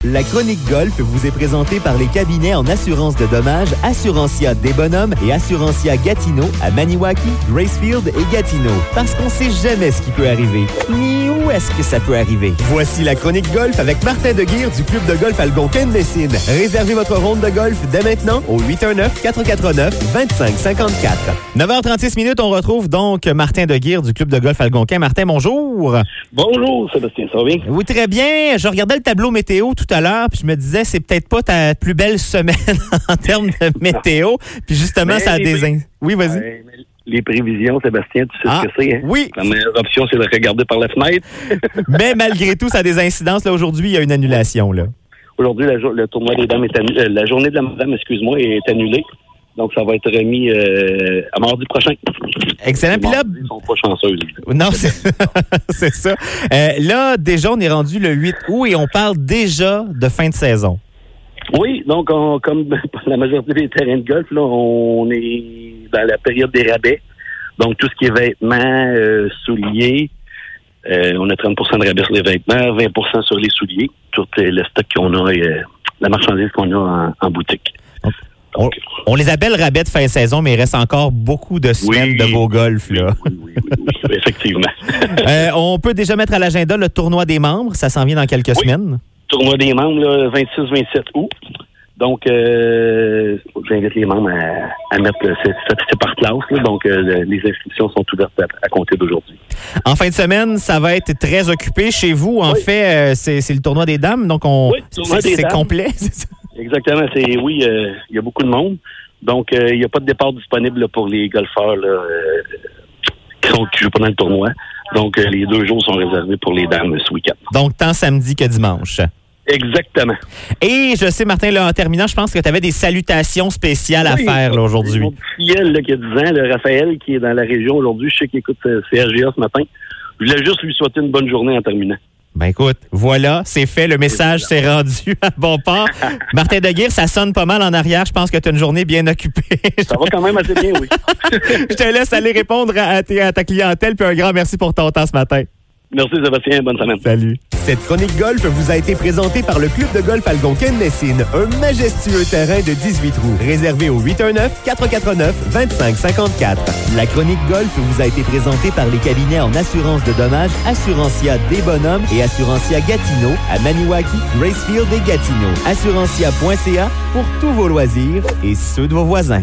La chronique golf vous est présentée par les cabinets en assurance de dommages Assurantia des Bonhommes et Assurantia Gatineau à Maniwaki, Gracefield et Gatineau. Parce qu'on sait jamais ce qui peut arriver, ni où est-ce que ça peut arriver. Voici la chronique golf avec Martin Deguire du club de golf Algonquin-Messine. Réservez votre ronde de golf dès maintenant au 819-449-2554. 9h36 minutes, on retrouve donc Martin Deguire du club de golf Algonquin. Martin, bonjour. Bonjour, Sébastien, ça va bien? Oui, très bien. Je regardais le tableau météo tout à l'heure, puis je me disais, c'est peut-être pas ta plus belle semaine en termes de météo. Puis justement, ça a des... Oui, vas-y. Les prévisions, Sébastien, tu sais ce que c'est. Hein? Oui. La meilleure option, c'est de regarder par la fenêtre. Mais malgré tout, ça a des incidences. Là, aujourd'hui, il y a une annulation. Là. Aujourd'hui, le tournoi des dames est annulé. La journée de la madame, est annulée. Donc, ça va être remis à mardi prochain. Excellent. Puis là, ils sont pas chanceux. Non, c'est ça. Là, déjà, on est rendu le 8 août et on parle déjà de fin de saison. Oui, donc, comme la majorité des terrains de golf, là, on est dans la période des rabais. Donc, tout ce qui est vêtements, souliers, on a 30 de rabais sur les vêtements, 20 sur les souliers. Tout le stock qu'on a, la marchandise qu'on a en boutique. Donc, on les appelle rabais de fin de saison, mais il reste encore beaucoup de semaines de beau golf. Là. Oui, effectivement. On peut déjà mettre à l'agenda le tournoi des membres. Ça s'en vient dans quelques semaines. Tournoi des membres, là, 26-27 août. Donc, j'invite les membres à mettre c'est par classe. Là, donc, les inscriptions sont ouvertes à compter d'aujourd'hui. En fin de semaine, ça va être très occupé chez vous. En fait, c'est le tournoi des dames. Donc, c'est complet, c'est ça? Exactement. Il y a beaucoup de monde. Donc, il n'y a pas de départ disponible là, pour les golfeurs là, qui jouent pendant le tournoi. Donc, les 2 jours sont réservés pour les dames ce week-end. Donc, tant samedi que dimanche. Exactement. Et je sais, Martin, là, en terminant, je pense que tu avais des salutations spéciales à faire là, aujourd'hui. Mon petit filleul là, qui a 10 ans, le Raphaël, qui est dans la région aujourd'hui, je sais qu'il écoute CRGA ce matin. Je voulais juste lui souhaiter une bonne journée en terminant. Ben écoute, voilà, c'est fait. Le message s'est rendu à bon port. Martin Deguire, ça sonne pas mal en arrière. Je pense que tu as une journée bien occupée. Ça va quand même assez bien, oui. Je te laisse aller répondre à ta clientèle. Puis un grand merci pour ton temps ce matin. Merci Sébastien, bonne semaine. Salut. Cette chronique golf vous a été présentée par le club de golf Algonquin-Messine, un majestueux terrain de 18 trous, réservé au 819-449-2554. La chronique golf vous a été présentée par les cabinets en assurance de dommages Assurantia des Bonhommes et Assurantia Gatineau à Maniwaki, Gracefield et Gatineau. Assurantia.ca pour tous vos loisirs et ceux de vos voisins.